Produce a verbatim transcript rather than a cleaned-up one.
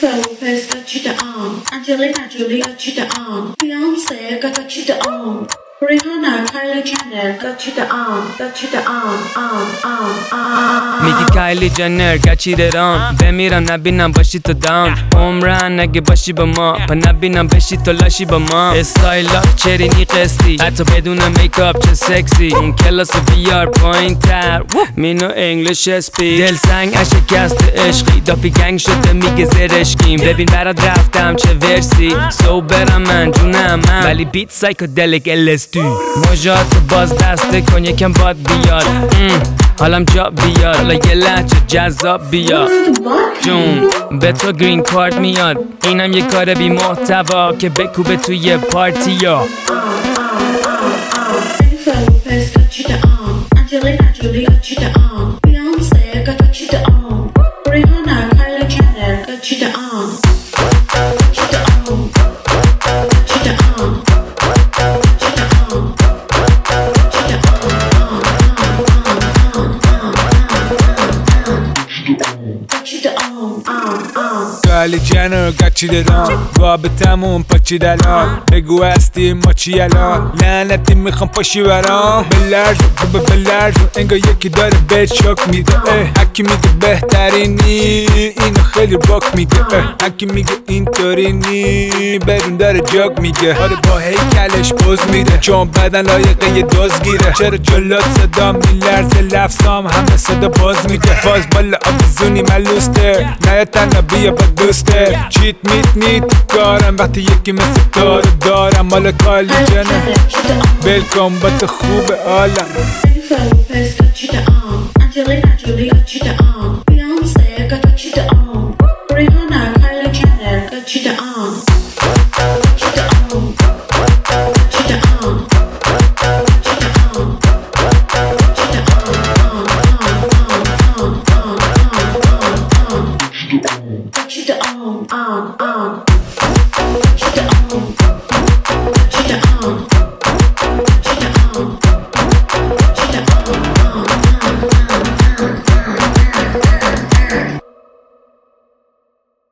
Jennifer Lopez got you the on. Angelina Jolie got you the on. Beyonce got you the on. Rihanna, Kylie Jenner got you the on. Got you the on, on, on, on. میگی کایلی جنر گچیده رام بمیرم نبینم باشی تو دام عمرن اگه باشی با ما پا نبینم بشی تو لاشی با ما استایلات چرینی قسطی حتی بدون میکاپ چه سکسی اون کلاس بیار پایین تر مینو انگلیش اسپیک دل سنگ شکست عشقی دافی گنگ شده میگه زرشکیم ببین برات رفتم چه ورسی سوبرم من جونم من ولی بیت سایکودلیک الستی مجات باز دسته کن یکم باد بیاد حالم جا بیاد حالا یه لحجه جذاب بیاد جون به تو گرین کارت میاد اینم یه کار بی محتوا که بکوبه توی پارتی یا Jennifer Lopez got you the on. Angelina Jolie got you the on. Beyonce got you the on. Rihanna, Kylie Jenner got you the on. Got you the on. Got you the on. Got you the on. Got you the on. Got you the on. On, on. کایلی جنر گچیده دام رابطمون پاچی دلال بگو هستی ما چی الان لعنتی میخوام پاشی برام بلرز و بلرز انگار یکی داره بهت شک میده هکی میگه بهترینی اینو خیلی باک میگه هکی میگه اینطوری نی بدون داره جاگ میگه آره با هیکلش پوز میده چون بدن لایقه یه دوز گیره چرا جلات صدا میلرزه لفظام همه صدا باز میده باز بالا آبزونی ملوسته نه تنها بیا با دوسته چیت میت نیت کارم وقتی یکی مثل تو رو دارم مال کایلی جنر بلکن با تو خوبه عالم Jennifer Lopez got you the on. Angelina Jolie got you the on. Beyonce got you the on. Rihanna, Kylie Jenner got you the on. Got you the on. Got you the on. Got you the on. Got you the on. On, on, on, on, on, on, on. Got you the on, on, on. Got you the on.